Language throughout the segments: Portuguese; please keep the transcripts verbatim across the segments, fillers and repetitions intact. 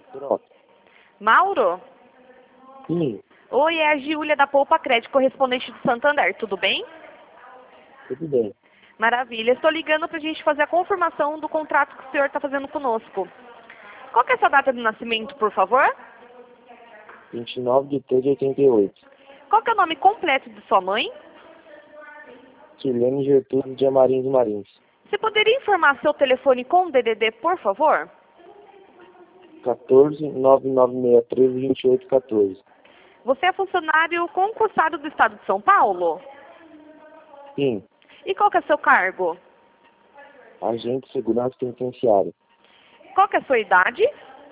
Pronto. Mauro? Sim, Oi, é a Giulia da Poupa Crédito, correspondente do Santander, tudo bem? tudo bem. Maravilha, estou ligando para a gente fazer a confirmação do contrato que o senhor está fazendo conosco. Qual que é a sua data de nascimento, por favor? vinte e nove de três de oitenta e oito. Qual que é o nome completo de sua mãe? Silene Gertrude de Amarins Marins. Você poderia informar seu telefone com D D D, por favor? quatorze, nove nove seis três, vinte e oito, quatorze. Você é funcionário concursado do Estado de São Paulo? Sim, E qual que é seu cargo? agente de segurança penitenciária. Qual que é a sua idade?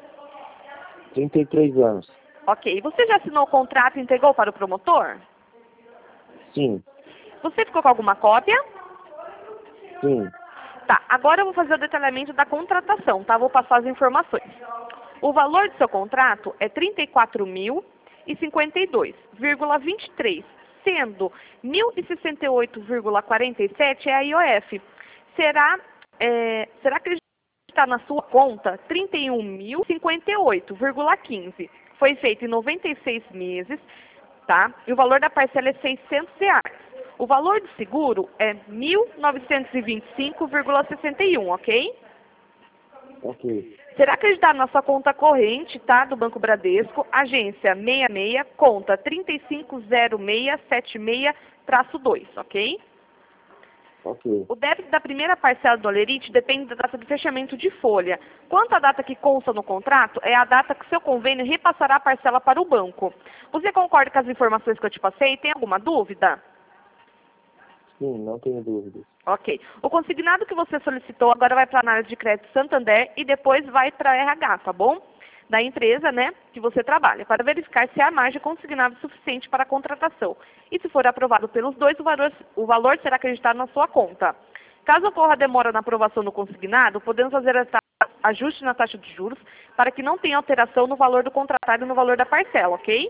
trinta e três anos. Ok. Você já assinou o contrato e entregou para o promotor? Sim, Você ficou com alguma cópia? sim, Tá, agora eu vou fazer o detalhamento da contratação, tá? Vou passar as informações. O valor do seu contrato é trinta e quatro mil e cinquenta e dois vírgula vinte e três, sendo mil e sessenta e oito vírgula quarenta e sete é a I O F. Será, é, será que ele está na sua conta trinta e um mil e cinquenta e oito vírgula quinze? Foi feito em noventa e seis meses, tá? E o valor da parcela é seiscentos reais. O valor do seguro é mil novecentos e vinte e cinco vírgula sessenta e um, ok? ok, Será acreditado na sua conta corrente, tá? Do Banco Bradesco, agência sessenta e seis, conta trinta e cinco zero seis sete seis traço dois, ok? ok, O débito da primeira parcela do Olerite depende da data de fechamento de folha. Quanto à data que consta no contrato, é a data que seu convênio repassará a parcela para o banco. Você concorda com as informações que eu te passei? Tem alguma dúvida? sim, não tenho dúvidas. Ok. O consignado que você solicitou agora vai para a análise de crédito Santander e depois vai para a R H, tá bom? Da empresa, né, que você trabalha, para verificar se há margem consignável suficiente para a contratação. E se for aprovado pelos dois, o valor, o valor será acreditado na sua conta. Caso ocorra demora na aprovação do consignado, podemos fazer a ta- ajuste na taxa de juros para que não tenha alteração no valor do contratado e no valor da parcela, ok?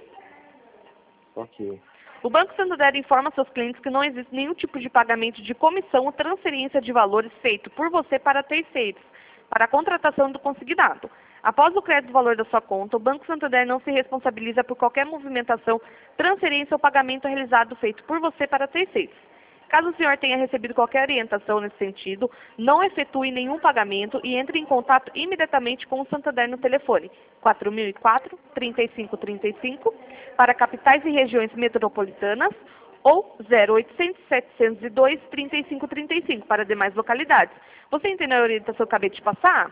Ok, O Banco Santander informa seus clientes que não existe nenhum tipo de pagamento de comissão ou transferência de valores feito por você para terceiros, para a contratação do consignado. Após o crédito do valor da sua conta, o Banco Santander não se responsabiliza por qualquer movimentação, transferência ou pagamento realizado feito por você para terceiros. Caso o senhor tenha recebido qualquer orientação nesse sentido, não efetue nenhum pagamento e entre em contato imediatamente com o Santander no telefone quatro mil e quatro, trinta e cinco trinta e cinco para capitais e regiões metropolitanas ou zero oitocentos, setecentos e dois, trinta e cinco trinta e cinco para demais localidades. Você entendeu a orientação que eu acabei de passar?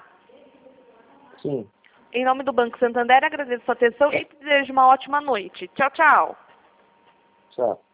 sim, Em nome do Banco Santander, agradeço a sua atenção e desejo uma ótima noite. Tchau, tchau. tchau.